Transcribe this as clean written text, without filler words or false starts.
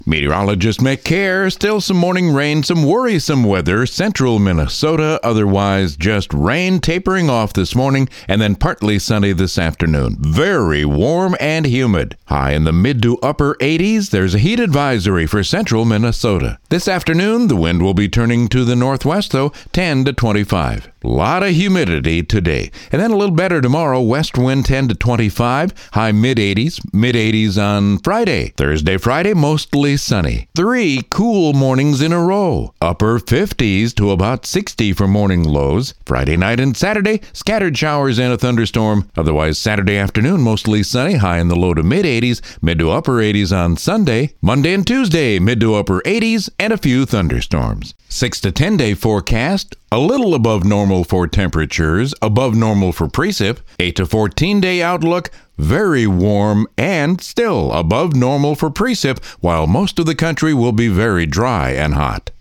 Meteorologist Mick Care, still some morning rain, some worrisome weather, central Minnesota, otherwise just rain tapering off this morning and then partly sunny this afternoon. Very warm and humid. High in the mid to upper 80s, there's a heat advisory for central Minnesota. This afternoon, the wind will be turning to the northwest, though, 10 to 25. Lot of humidity today. And then a little better tomorrow, west wind 10 to 25, high mid-80s on Friday. Thursday, Friday, mostly sunny. 3 cool mornings in a row. Upper 50s to about 60 for morning lows. Friday night and Saturday, scattered showers and a thunderstorm. Otherwise, Saturday afternoon, mostly sunny, high in the low to mid-80s, mid to upper 80s on Sunday. Monday and Tuesday, mid to upper 80s, and a few thunderstorms. 6 to 10 day forecast, a little above normal for temperatures, above normal for precip. 8 to 14 day outlook, very warm and still above normal for precip, while most of the country will be very dry and hot.